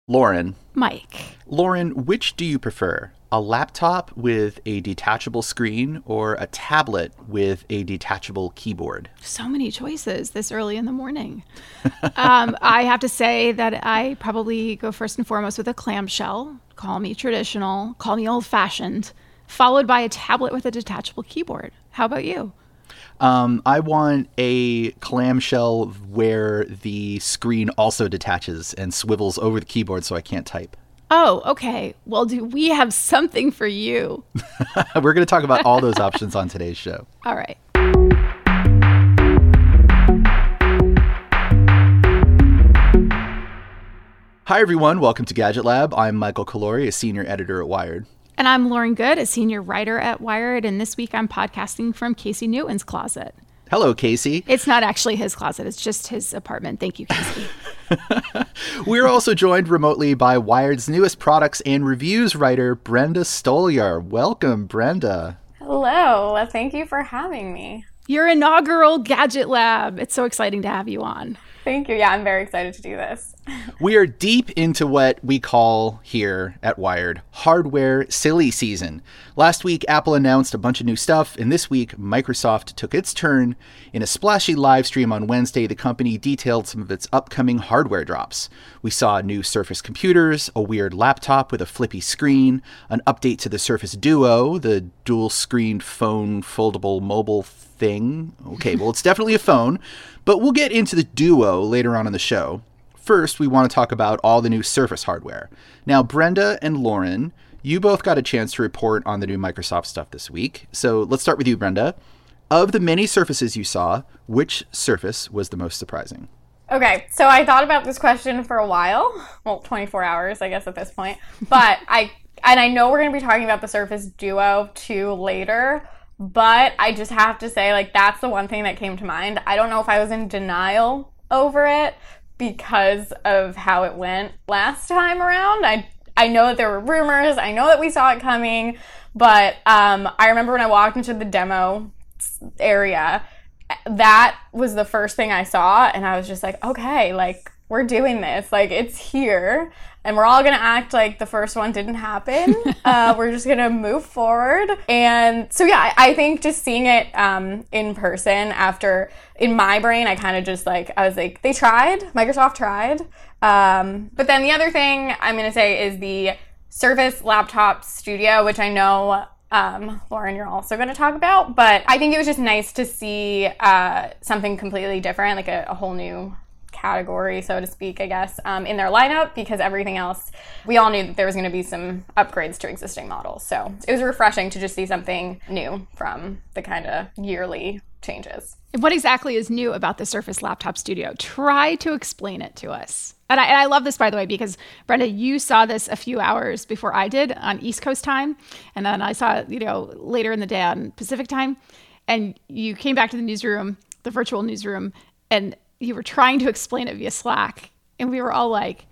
Lauren. Mike. Lauren, which do you prefer? A laptop with a detachable screen or a tablet with a detachable keyboard? So many choices this early in the morning. I have to say that I probably go first and foremost with a clamshell. Call me traditional, call me old-fashioned, followed by a tablet with a detachable keyboard. How about you? I want a clamshell where the screen also detaches and swivels over the keyboard so I can't type. Oh, okay. Well, do we have something for you? We're going to talk about all those options on today's show. All right. Hi, everyone. Welcome to Gadget Lab. I'm Michael Calori, a senior editor at Wired. And I'm Lauren Good, a senior writer at Wired. And this week I'm podcasting from Casey Newton's closet. Hello, Casey. It's not actually his closet. It's just his apartment. Thank you, Casey. We're also joined remotely by Wired's newest products and reviews writer, Brenda Stoliar. Welcome, Brenda. Hello. Thank you for having me. Your inaugural Gadget Lab. It's so exciting to have you on. Thank you. Yeah, I'm very excited to do this. We are deep into what we call here at Wired hardware silly season. Last week, Apple announced a bunch of new stuff, and this week, Microsoft took its turn. In a splashy live stream on Wednesday, the company detailed some of its upcoming hardware drops. We saw new Surface computers, a weird laptop with a flippy screen, an update to the Surface Duo, the dual-screened phone foldable mobile thing. Okay, well, it's definitely a phone, but we'll get into the Duo later on in the show. First, we want to talk about all the new Surface hardware. Now, Brenda and Lauren, you both got a chance to report on the new Microsoft stuff this week. So let's start with you, Brenda. Of the many Surfaces you saw, which Surface was the most surprising? Okay, so I thought about this question for a while. Well, 24 hours, I guess, at this point. But I know we're going to be talking about the Surface Duo 2 later, but I just have to say, that's the one thing that came to mind. I don't know if I was in denial over it, because of how it went last time around. I know that there were rumors. I know that we saw it coming. But I remember when I walked into the demo area, that was the first thing I saw. And I was just like, okay, we're doing this. It's here. And we're all going to act like the first one didn't happen. We're just going to move forward. And so, yeah, I think just seeing it in person after, in my brain, I kind of just I was like, they tried. Microsoft tried. But then the other thing I'm going to say is the Surface Laptop Studio, which I know, Lauren, you're also going to talk about. But I think it was just nice to see something completely different, a whole new category, so to speak, I guess, in their lineup, because everything else, we all knew that there was going to be some upgrades to existing models. So it was refreshing to just see something new from the kind of yearly changes. What exactly is new about the Surface Laptop Studio? Try to explain it to us. And I love this, by the way, because Brenda, you saw this a few hours before I did on East Coast time. And then I saw it, later in the day on Pacific time. And you came back to the newsroom, the virtual newsroom, and you were trying to explain it via Slack, and we were all like,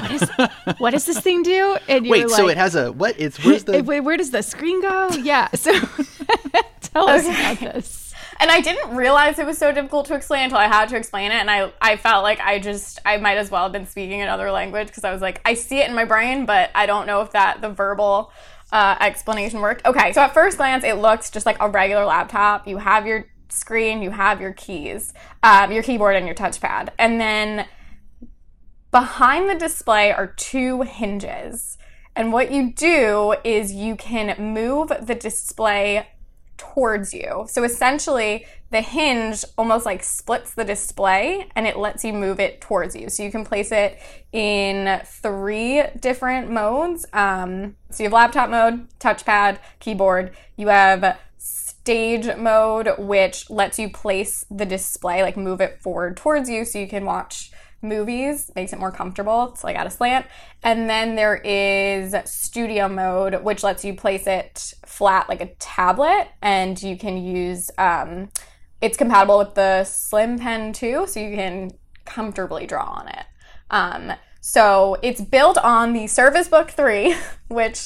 what does this thing do? And you Wait, were so like, it has a, what? Where does the screen go? Yeah, so tell us about this. And I didn't realize it was so difficult to explain until I had to explain it, and I felt like I might as well have been speaking another language, because I was like, I see it in my brain, but I don't know if the verbal explanation worked. Okay, so at first glance, it looks just like a regular laptop. You have your screen, you have your keys, your keyboard and your touchpad. And then behind the display are two hinges. And what you do is you can move the display towards you. So essentially, the hinge almost splits the display and it lets you move it towards you. So you can place it in 3 different modes. So you have laptop mode, touchpad, keyboard. You have stage mode, which lets you place the display, move it forward towards you so you can watch movies, makes it more comfortable. It's at a slant. And then there is studio mode, which lets you place it flat like a tablet, and you can use, it's compatible with the Slim Pen too, so you can comfortably draw on it. So it's built on the Surface Book 3, which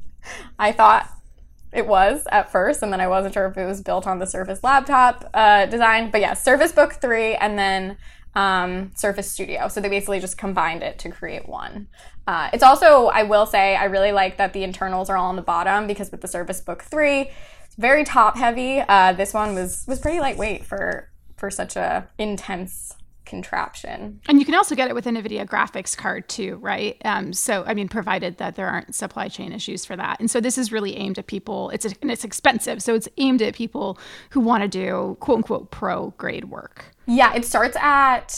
I thought it was at first, and then I wasn't sure if it was built on the Surface laptop design. But yeah, Surface Book 3, and then Surface Studio. So they basically just combined it to create one. It's also, I will say, I really like that the internals are all on the bottom, because with the Surface Book 3, it's very top heavy. This one was pretty lightweight for such a intense contraption. And you can also get it with a NVIDIA graphics card too, right? So, I mean, provided that there aren't supply chain issues for that. And so this is really aimed at people, it's expensive. So it's aimed at people who want to do quote unquote pro grade work. Yeah, it starts at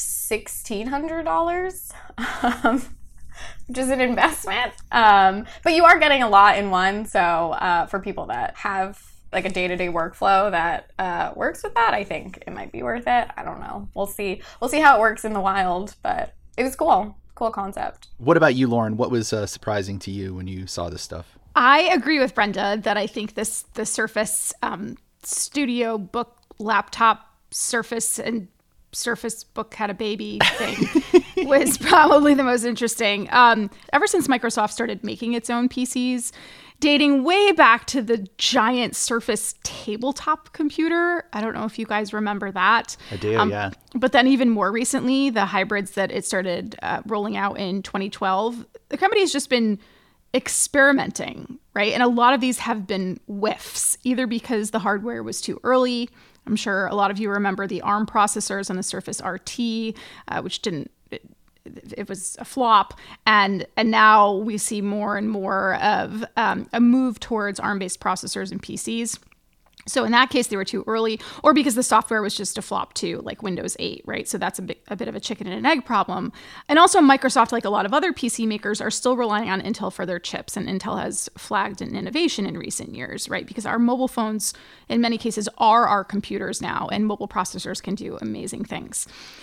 $1,600, which is an investment. But you are getting a lot in one. So for people that have like a day-to-day workflow that works with that, I think it might be worth it. I don't know. We'll see how it works in the wild, but it was cool concept. What about you, Lauren? What was surprising to you when you saw this stuff? I agree with Brenda that I think the Surface Studio Book laptop Surface and Surface Book had a baby thing was probably the most interesting. Ever since Microsoft started making its own PCs, dating way back to the giant Surface tabletop computer. I don't know if you guys remember that. I do, yeah. But then even more recently, the hybrids that it started rolling out in 2012, the company has just been experimenting, right? And a lot of these have been whiffs, either because the hardware was too early. I'm sure a lot of you remember the ARM processors on the Surface RT, which didn't... It was a flop, and now we see more and more of a move towards ARM-based processors and PCs. So in that case, they were too early, or because the software was just a flop too, like Windows 8, right? So that's a bit of a chicken and an egg problem. And also Microsoft, like a lot of other PC makers, are still relying on Intel for their chips, and Intel has flagged an innovation in recent years, right? Because our mobile phones, in many cases, are our computers now, and mobile processors can do amazing things.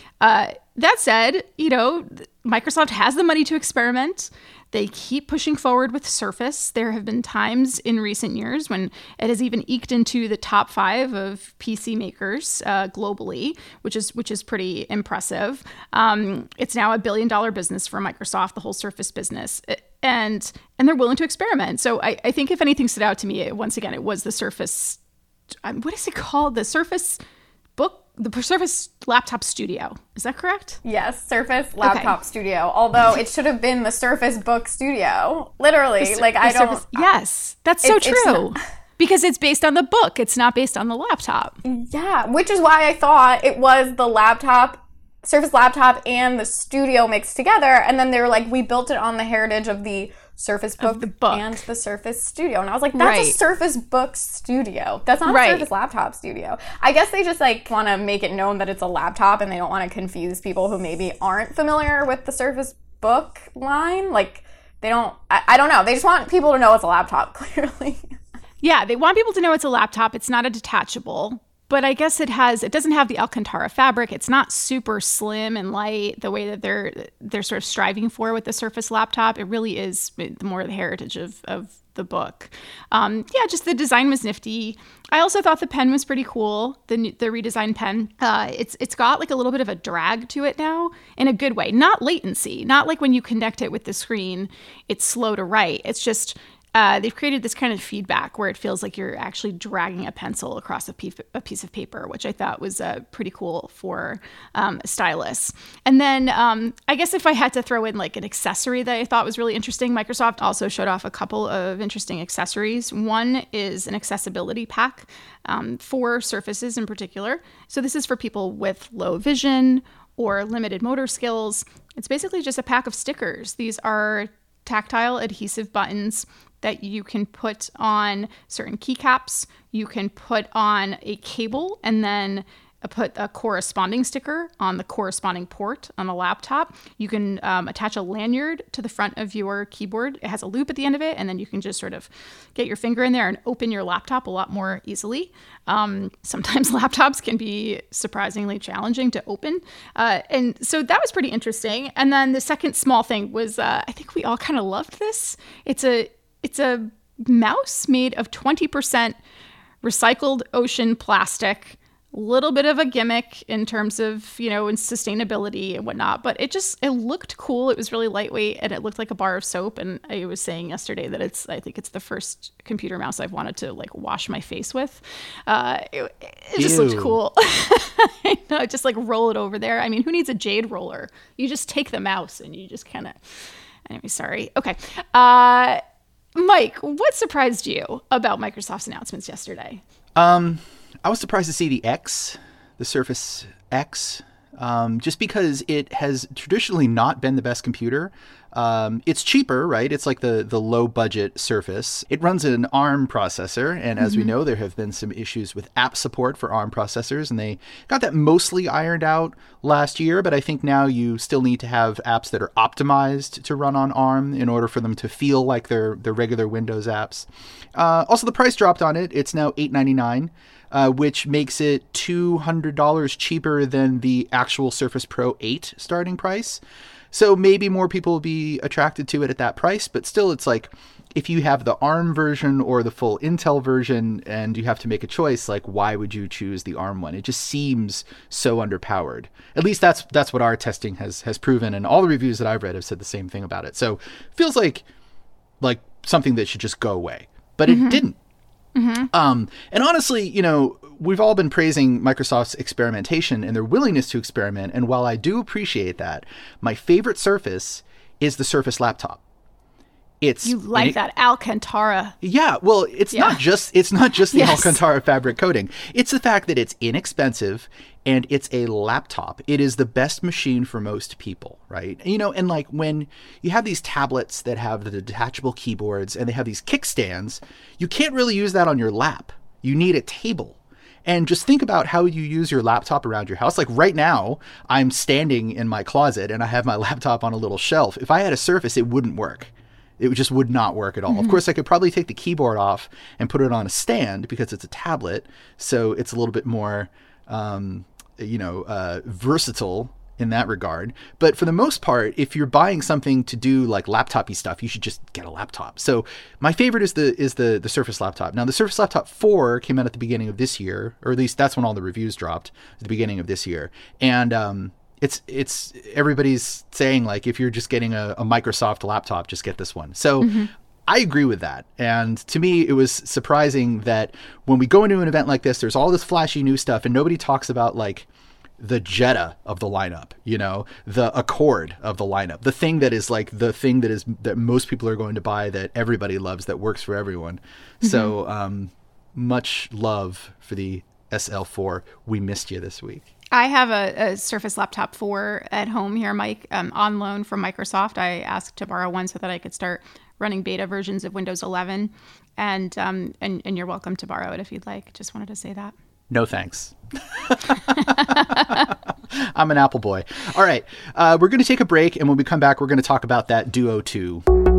That said, Microsoft has the money to experiment. They keep pushing forward with Surface. There have been times in recent years when it has even eked into the top 5 of PC makers globally, which is pretty impressive. It's now $1 billion business for Microsoft, the whole Surface business, and they're willing to experiment. So I think if anything stood out to me, once again, it was the Surface. What is it called? The Surface the Surface Laptop Studio. Is that correct? Yes, Surface Laptop Studio. Although it should have been the Surface Book Studio. Literally. Yes, that's so true. Because it's based on the book. It's not based on the laptop. Yeah, which is why I thought it was the laptop, Surface Laptop and the Studio mixed together. And then they were like, we built it on the heritage of the Surface Book, and the Surface Studio. And I was like, that's a Surface Book Studio. That's not a Surface Laptop Studio. I guess they just want to make it known that it's a laptop, and they don't want to confuse people who maybe aren't familiar with the Surface Book line. They don't, I don't know. They just want people to know it's a laptop, clearly. Yeah, they want people to know it's a laptop. It's not a detachable. But I guess it doesn't have the Alcantara fabric. It's not super slim and light the way that they're sort of striving for with the Surface laptop. It really is more the heritage of the book. Just the design was nifty. I also thought the pen was pretty cool, the redesigned pen. It's got like a little bit of a drag to it now in a good way, not latency, not like when you connect it with the screen, it's slow to write. It's just... they've created this kind of feedback where it feels like you're actually dragging a pencil across a piece of paper, which I thought was pretty cool for a stylus. And then I guess if I had to throw in like an accessory that I thought was really interesting, Microsoft also showed off a couple of interesting accessories. One is an accessibility pack for Surfaces in particular. So this is for people with low vision or limited motor skills. It's basically just a pack of stickers. These are tactile adhesive buttons that you can put on certain keycaps. You can put on a cable and then put a corresponding sticker on the corresponding port on the laptop. You can attach a lanyard to the front of your keyboard. It has a loop at the end of it, and then you can just sort of get your finger in there and open your laptop a lot more easily. Sometimes laptops can be surprisingly challenging to open. And so that was pretty interesting. And then the second small thing was, I think we all kind of loved this. It's a mouse made of 20% recycled ocean plastic, little bit of a gimmick in terms of, in sustainability and whatnot, but it looked cool. It was really lightweight and it looked like a bar of soap. And I was saying yesterday that I think it's the first computer mouse I've wanted to like wash my face with. It just looked cool. I know, just like roll it over there. I mean, who needs a jade roller? You just take the mouse and you just kind of, anyway, sorry. Okay. Mike, what surprised you about Microsoft's announcements yesterday? I was surprised to see the Surface X, just because it has traditionally not been the best computer. It's cheaper, right? It's like the low budget Surface. It runs an ARM processor, and as we know, there have been some issues with app support for ARM processors, and they got that mostly ironed out last year, but I think now you still need to have apps that are optimized to run on ARM in order for them to feel like they're regular Windows apps. Also, the price dropped on it. It's now $899. Which makes it $200 cheaper than the actual Surface Pro 8 starting price. So maybe more people will be attracted to it at that price, but still it's like if you have the ARM version or the full Intel version and you have to make a choice, like why would you choose the ARM one? It just seems so underpowered. At least that's what our testing has proven, and all the reviews that I've read have said the same thing about it. So it feels like something that should just go away, but it didn't. And honestly, we've all been praising Microsoft's experimentation and their willingness to experiment. And while I do appreciate that, my favorite Surface is the Surface laptop. You like that Alcantara? Yeah. Well, it's not just the Alcantara fabric coating. It's the fact that it's inexpensive and it's a laptop. It is the best machine for most people, right? And like when you have these tablets that have the detachable keyboards and they have these kickstands, you can't really use that on your lap. You need a table. And just think about how you use your laptop around your house. Like right now, I'm standing in my closet and I have my laptop on a little shelf. If I had a Surface, it wouldn't work. It just would not work at all. Of course, I could probably take the keyboard off and put it on a stand because it's a tablet. So it's a little bit more, versatile in that regard. But for the most part, if you're buying something to do like laptop-y stuff, you should just get a laptop. So my favorite is the Surface laptop. Now, the Surface Laptop 4 came out at the beginning of this year, or at least that's when all the reviews dropped, at the beginning of this year. And it's everybody's saying like if you're just getting a Microsoft laptop, just get this one. So I agree with that. And to me, it was surprising that when we go into an event like this, there's all this flashy new stuff and nobody talks about like the Jetta of the lineup, the Accord of the lineup, the thing that is like the thing that most people are going to buy, that everybody loves, that works for everyone. So much love for the SL4. We missed you this week. I have a Surface Laptop 4 at home here, Mike, on loan from Microsoft. I asked to borrow one so that I could start running beta versions of Windows 11. And you're welcome to borrow it if you'd like. Just wanted to say that. No, thanks. I'm an Apple boy. All right. We're going to take a break. And when we come back, we're going to talk about that Duo 2.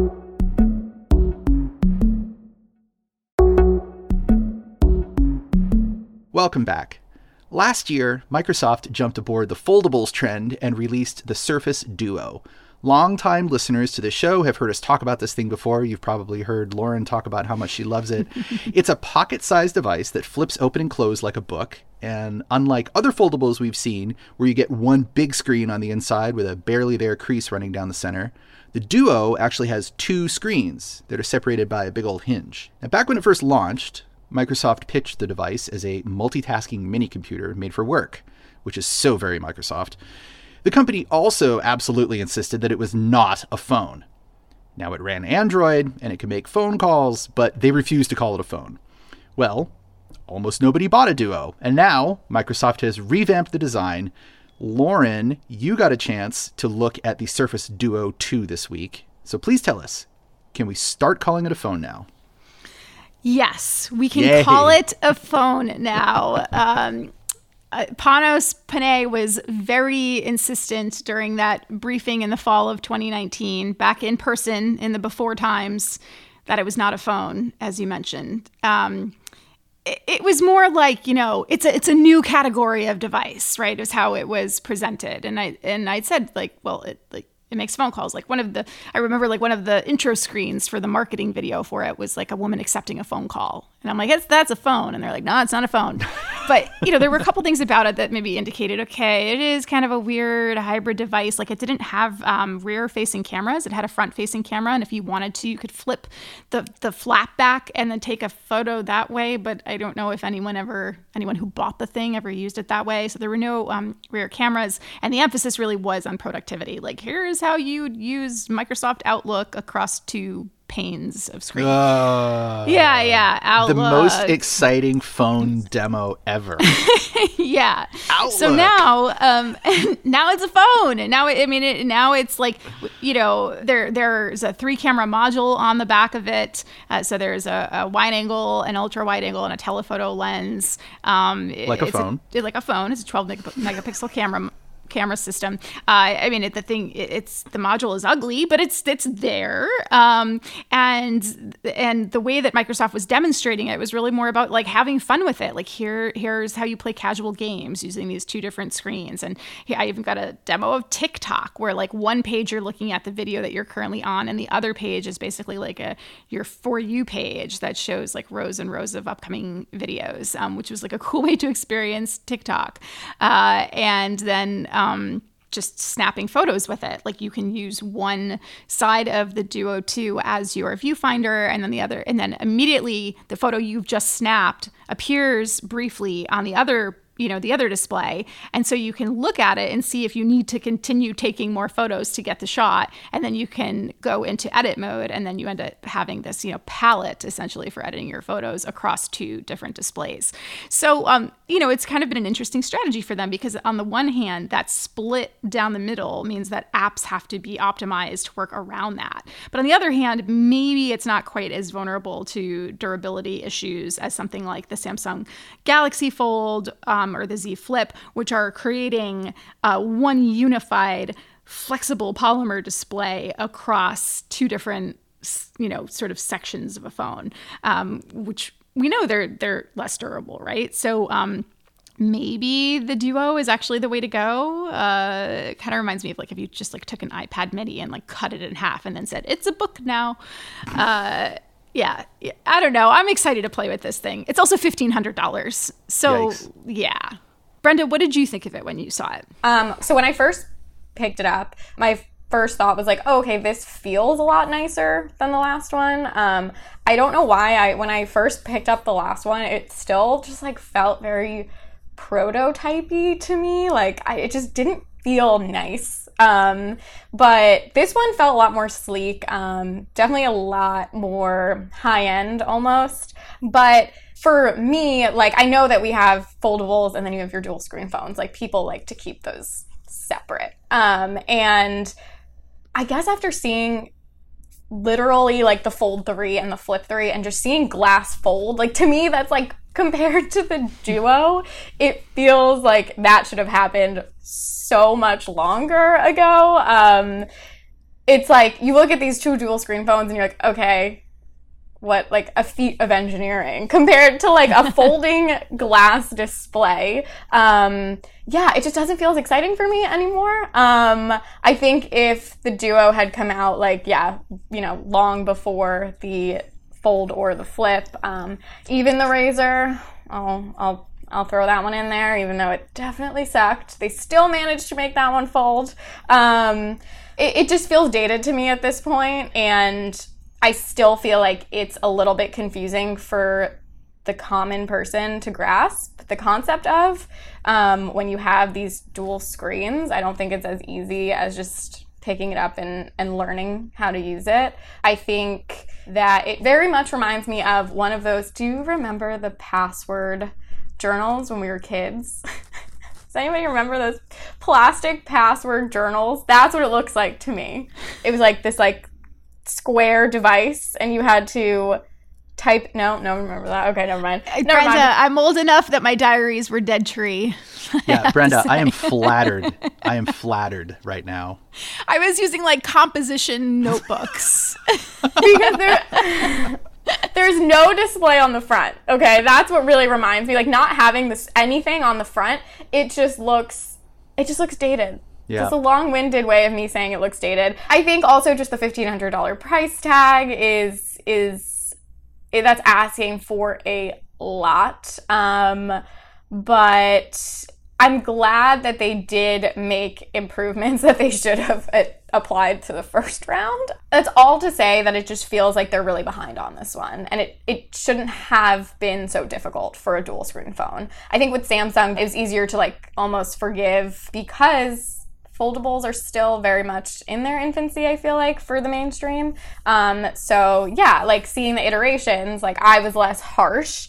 Welcome back. Last year, Microsoft jumped aboard the foldables trend and released the Surface Duo. Longtime listeners to the show have heard us talk about this thing before. You've probably heard Lauren talk about how much she loves it. It's a pocket-sized device that flips open and closed like a book. And unlike other foldables we've seen, where you get one big screen on the inside with a barely there crease running down the center, the Duo actually has two screens that are separated by a big old hinge. Now, back when it first launched, Microsoft pitched the device as a multitasking mini computer made for work, which is so very Microsoft. The company also absolutely insisted that it was not a phone. Now, it ran Android and it could make phone calls, but they refused to call it a phone. Well, almost nobody bought a Duo, and now Microsoft has revamped the design. Lauren, you got a chance to look at the Surface Duo 2 this week. So please tell us, can we start calling it a phone now? Yes, we can call it a phone now. Panos Panay was very insistent during that briefing in the fall of 2019, back in person in the before times, that it was not a phone, as you mentioned. It was more like, it's a new category of device, right? Is how it was presented. And I said it makes phone calls. I remember one of the intro screens for the marketing video for it was like a woman accepting a phone call. And I'm like, that's a phone. And they're like, no, it's not a phone. But, there were a couple things about it that maybe indicated, okay, it is kind of a weird hybrid device. Like, it didn't have rear-facing cameras. It had a front-facing camera. And if you wanted to, you could flip the flap back and then take a photo that way. But I don't know if anyone who bought the thing ever used it that way. So there were no rear cameras. And the emphasis really was on productivity. Like, here's how you'd use Microsoft Outlook across two panes of screen. Yeah. Outlook. The most exciting phone demo ever. Yeah. Outlook. So now it's a phone. And now, now it's like, there's a 3-camera module on the back of it. So there's a wide angle, an ultra wide angle, and a telephoto lens. Like a phone. Like a phone. It's a 12 megapixel camera system. The module is ugly, but it's there. And the way that Microsoft was demonstrating it was really more about like having fun with it. Like here's how you play casual games using these 2 different screens. And I even got a demo of TikTok where like one page you're looking at the video that you're currently on, and the other page is basically like your For You page that shows like rows and rows of upcoming videos, which was like a cool way to experience TikTok. And then just snapping photos with it. Like you can use one side of the Duo 2 as your viewfinder, and then the other, and then immediately the photo you've just snapped appears briefly on the other display. And so you can look at it and see if you need to continue taking more photos to get the shot. And then you can go into edit mode, and then you end up having this, palette essentially for editing your photos across 2 different displays. So, it's kind of been an interesting strategy for them, because on the one hand, that split down the middle means that apps have to be optimized to work around that. But on the other hand, maybe it's not quite as vulnerable to durability issues as something like the Samsung Galaxy Fold, or the Z Flip, which are creating one unified flexible polymer display across 2 different, sort of sections of a phone, which we know they're less durable, right? So maybe the Duo is actually the way to go. It kind of reminds me of like if you just like took an iPad mini and like cut it in half and then said, it's a book now. Yeah, I don't know. I'm excited to play with this thing. It's also $1,500. So, Yikes. Yeah. Brenda, what did you think of it when you saw it? So when I first picked it up, my first thought was like, oh, okay, this feels a lot nicer than the last one. I don't know why when I first picked up the last one, it still just like felt very prototypey to me. Like it just didn't feel nice. But this one felt a lot more sleek, definitely a lot more high-end almost. But for me, like I know that we have foldables and then you have your dual screen phones. Like people like to keep those separate. And I guess after seeing literally like the Fold 3 and the Flip 3 and just seeing glass fold, like to me that's like compared to the Duo, it feels like that should have happened so much longer ago. It's like you look at these 2 dual screen phones and you're like, okay, what, like a feat of engineering compared to like a folding glass display. Yeah, it just doesn't feel as exciting for me anymore. I think if the Duo had come out like, long before the Fold or the Flip, even the Razr, I'll throw that one in there, even though it definitely sucked. They still managed to make that one fold. It just feels dated to me at this point, and I still feel like it's a little bit confusing for the common person to grasp the concept of. When you have these dual screens, I don't think it's as easy as just picking it up and learning how to use it. I think that it very much reminds me of one of those, do you remember the password journals when we were kids? Does anybody remember those plastic password journals? That's what it looks like to me. It was like this like square device and you had to type. No, remember that. Okay, never mind. Brenda, I'm old enough that my diaries were dead tree. Yeah, Brenda, I am flattered. I am flattered right now. I was using like composition notebooks. Because there's no display on the front. Okay, that's what really reminds me. Like not having this anything on the front, it just looks dated. Yeah. It's a long-winded way of me saying it looks dated. I think also just the $1,500 price tag is that's asking for a lot. But I'm glad that they did make improvements that they should have applied to the first round. That's all to say that it just feels like they're really behind on this one. And it shouldn't have been so difficult for a dual screen phone. I think with Samsung, it was easier to like almost forgive because foldables are still very much in their infancy, I feel like, for the mainstream. So yeah, like seeing the iterations, like I was less harsh.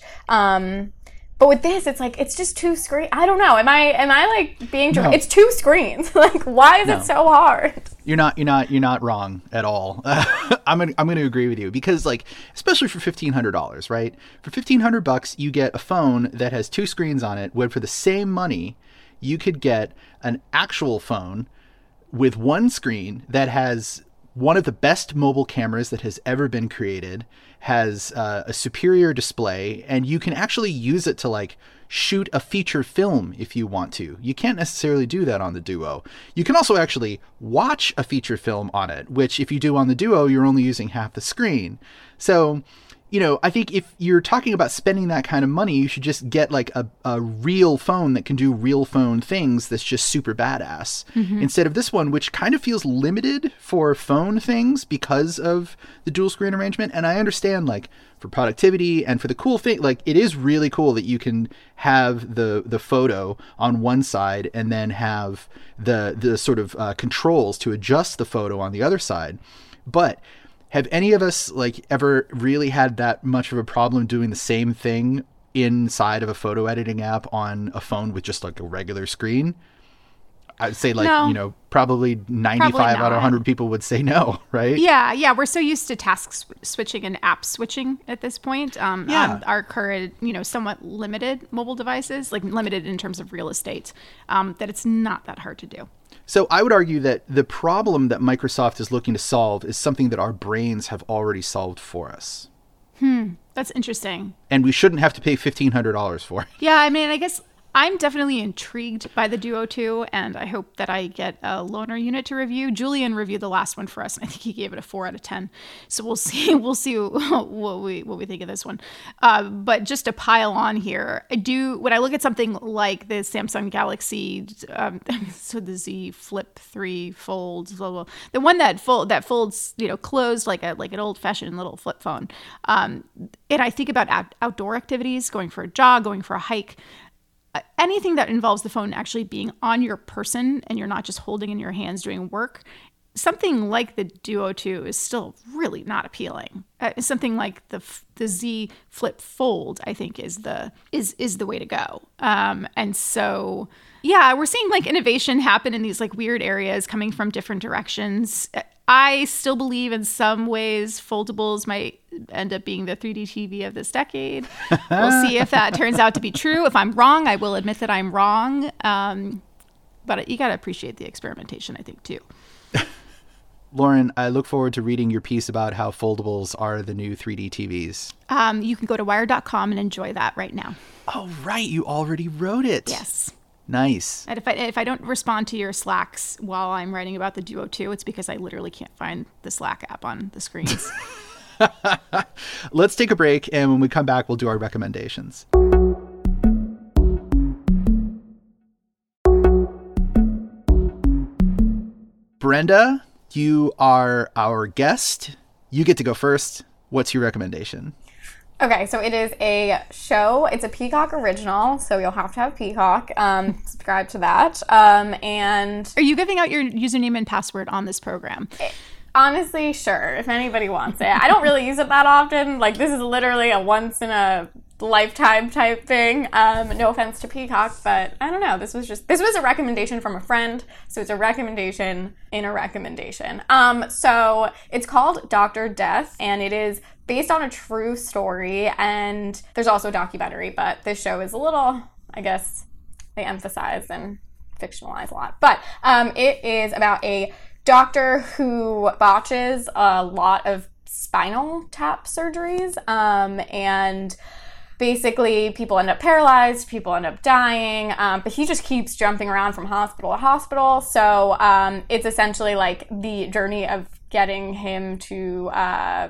But with this, it's like, it's just two screens. I don't know. Am I like being No. It's two screens. Like, why is it so hard? You're not wrong at all. I'm gonna agree with you because, like, especially for $1,500, right? For $1,500, you get a phone that has two screens on it. Where for the same money, you could get an actual phone with one screen that has one of the best mobile cameras that has ever been created, has a superior display, and you can actually use it to like shoot a feature film if you want to. You can't necessarily do that on the Duo. You can also actually watch a feature film on it, which if you do on the Duo, you're only using half the screen. So, you know, I think if you're talking about spending that kind of money, you should just get like a real phone that can do real phone things that's just super badass. Instead of this one, which kind of feels limited for phone things because of the dual screen arrangement. And I understand, like, for productivity and for the cool thing, like, it is really cool that you can have the photo on one side and then have the sort of controls to adjust the photo on the other side. But have any of us like ever really had that much of a problem doing the same thing inside of a photo editing app on a phone with just like a regular screen? I'd say like, No. you know, probably 95 out of 100 people would say no, right? Yeah. We're so used to task switching and app switching at this point on our current, you know, somewhat limited mobile devices, like limited in terms of real estate, that it's not that hard to do. So I would argue that the problem that Microsoft is looking to solve is something that our brains have already solved for us. That's interesting. And we shouldn't have to pay $1,500 for it. Yeah, I mean, I guess I'm definitely intrigued by the Duo 2, and I hope that I get a loaner unit to review. Julian reviewed the last one for us, and I think he gave it a 4 out of 10. So we'll see what we think of this one. But just to pile on here, when I look at something like the Samsung Galaxy, so the Z Flip 3 Fold, blah, blah, the one that folds, you know, closed like an old fashioned little flip phone. And I think about outdoor activities, going for a jog, going for a hike. Anything that involves the phone actually being on your person and you're not just holding in your hands doing work, something like the Duo 2 is still really not appealing. Something like the Z Flip Fold, I think, is the way to go. And so, yeah, we're seeing like innovation happen in these like weird areas coming from different directions. I still believe in some ways foldables might end up being the 3D TV of this decade. We'll see if that turns out to be true. If I'm wrong, I will admit that I'm wrong. But you got to appreciate the experimentation, I think, too. Lauren, I look forward to reading your piece about how foldables are the new 3D TVs. You can go to wired.com and enjoy that right now. Oh, right. You already wrote it. Yes. Nice. And if I don't respond to your Slacks while I'm writing about the Duo 2, it's because I literally can't find the Slack app on the screens. Let's take a break, and when we come back, we'll do our recommendations. Brenda, you are our guest. You get to go first. What's your recommendation? Okay, so it is a show. It's a Peacock original, so you'll have to have Peacock. Subscribe to that. And are you giving out your username and password on this program? Honestly, sure, if anybody wants it. I don't really use it that often. Like, this is literally a once in a lifetime type thing. No offense to Peacock, but I don't know. This was a recommendation from a friend, so it's a recommendation in a recommendation. So it's called Dr. Death, and it is based on a true story, and there's also a documentary, but this show is a little, I guess, they emphasize and fictionalize a lot. But it is about a doctor who botches a lot of spinal tap surgeries, and basically people end up paralyzed, people end up dying, but he just keeps jumping around from hospital to hospital. So it's essentially like the journey of getting him to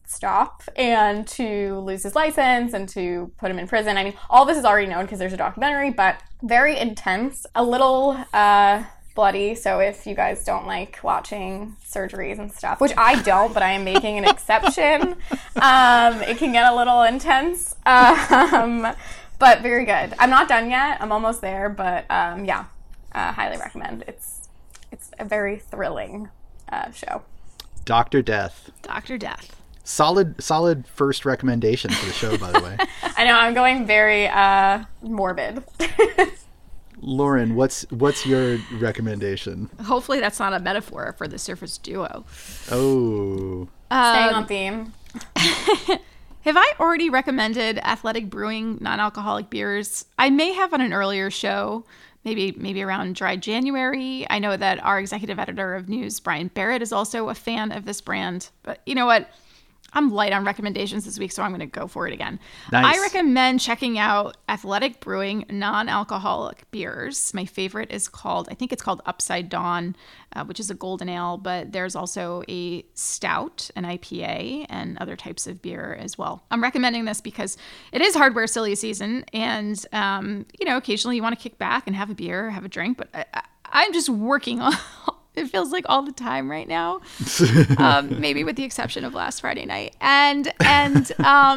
stop and to lose his license and to put him in prison. I mean, all this is already known because there's a documentary, but very intense, a little bloody. So if you guys don't like watching surgeries and stuff, which I don't, but I am making an exception, it can get a little intense. But very good. I'm not done yet. I'm almost there, but highly recommend. It's a very thrilling show. Dr. Death. Dr. Death. Solid first recommendation for the show, by the way. I know, I'm going very morbid. Lauren, what's your recommendation? Hopefully that's not a metaphor for the Surface Duo. Oh. Staying on theme. Have I already recommended Athletic Brewing non-alcoholic beers? I may have on an earlier show, maybe around Dry January. I know that our executive editor of news, Brian Barrett, is also a fan of this brand. But you know what? I'm light on recommendations this week, so I'm going to go for it again. Nice. I recommend checking out Athletic Brewing non-alcoholic beers. My favorite is called Upside Dawn, which is a golden ale, but there's also a stout, an IPA, and other types of beer as well. I'm recommending this because it is hardware silly season, and occasionally you want to kick back and have a beer, have a drink, but I'm just working on it feels like all the time right now, maybe with the exception of last Friday night. And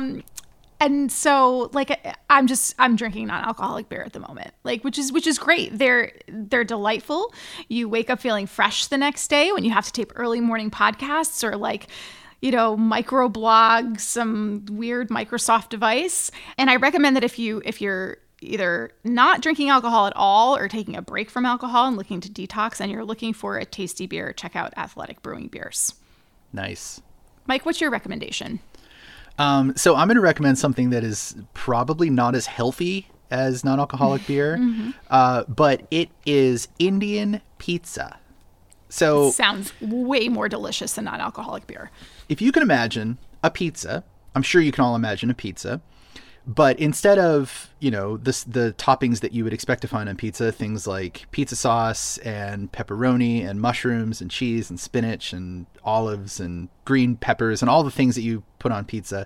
so like I'm drinking non-alcoholic beer at the moment, like which is great. They're delightful. You wake up feeling fresh the next day when you have to tape early morning podcasts or microblog some weird Microsoft device. And I recommend that if you're either not drinking alcohol at all or taking a break from alcohol and looking to detox and you're looking for a tasty beer, check out Athletic Brewing beers. Nice. Mike, what's your recommendation? So I'm going to recommend something that is probably not as healthy as non-alcoholic beer, but it is Indian pizza. So it sounds way more delicious than non-alcoholic beer. If you can imagine a pizza, I'm sure you can all imagine a pizza. But instead of, the toppings that you would expect to find on pizza, things like pizza sauce and pepperoni and mushrooms and cheese and spinach and olives and green peppers and all the things that you put on pizza,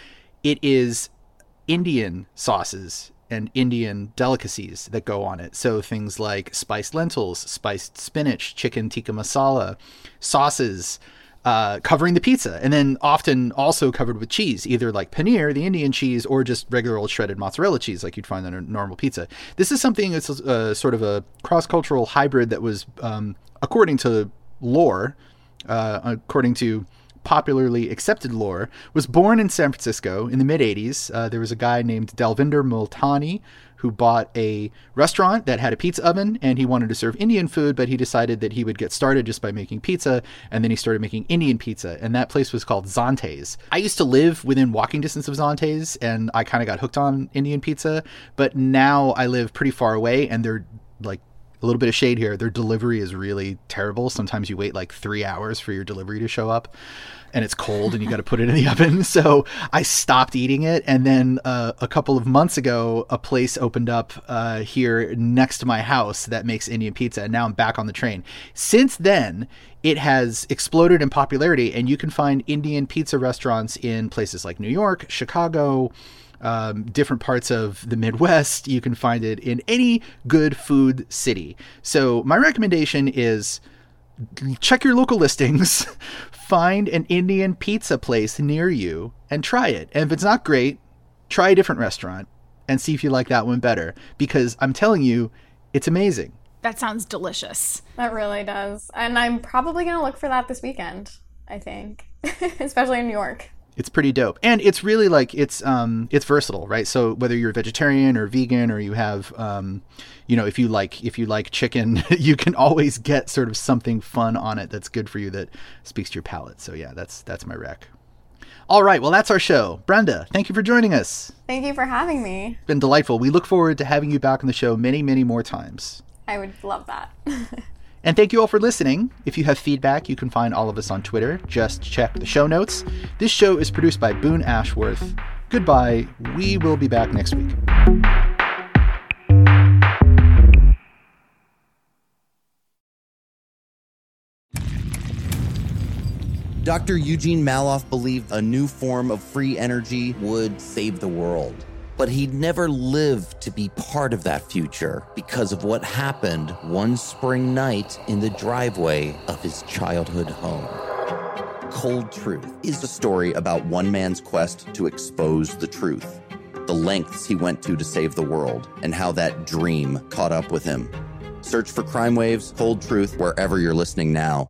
it is Indian sauces and Indian delicacies that go on it. So things like spiced lentils, spiced spinach, chicken tikka masala, sauces, covering the pizza, and then often also covered with cheese, either like paneer, the Indian cheese, or just regular old shredded mozzarella cheese like you'd find on a normal pizza. This is something that's sort of a cross-cultural hybrid that was, according to lore, according to popularly accepted lore, was born in San Francisco in the mid-'80s. There was a guy named Dalvinder Multani who bought a restaurant that had a pizza oven, and he wanted to serve Indian food, but he decided that he would get started just by making pizza, and then he started making Indian pizza, and that place was called Zante's. I used to live within walking distance of Zante's, and I kind of got hooked on Indian pizza, but now I live pretty far away, and they're like, a little bit of shade here, their delivery is really terrible. Sometimes you wait like 3 hours for your delivery to show up, and it's cold and you got to put it in the oven. So I stopped eating it. And then a couple of months ago, a place opened up here next to my house that makes Indian pizza. And now I'm back on the train. Since then, it has exploded in popularity, and you can find Indian pizza restaurants in places like New York, Chicago, different parts of the Midwest. You can find it in any good food city. So my recommendation is check your local listings, find an Indian pizza place near you and try it. And if it's not great, try a different restaurant and see if you like that one better, because I'm telling you, it's amazing. That sounds delicious. That really does. And I'm probably going to look for that this weekend, I think, especially in New York. It's pretty dope. And it's really like, it's versatile, right? So whether you're vegetarian or vegan, or you have, if you like chicken, you can always get sort of something fun on it that's good for you, that speaks to your palate. So yeah, that's my rec. All right. Well, that's our show. Brenda, thank you for joining us. Thank you for having me. It's been delightful. We look forward to having you back on the show many, many more times. I would love that. And thank you all for listening. If you have feedback, you can find all of us on Twitter. Just check the show notes. This show is produced by Boone Ashworth. Goodbye. We will be back next week. Dr. Eugene Maloff believed a new form of free energy would save the world. But he'd never lived to be part of that future because of what happened one spring night in the driveway of his childhood home. Cold Truth is a story about one man's quest to expose the truth, the lengths he went to save the world, and how that dream caught up with him. Search for Crime Waves, Cold Truth, wherever you're listening now.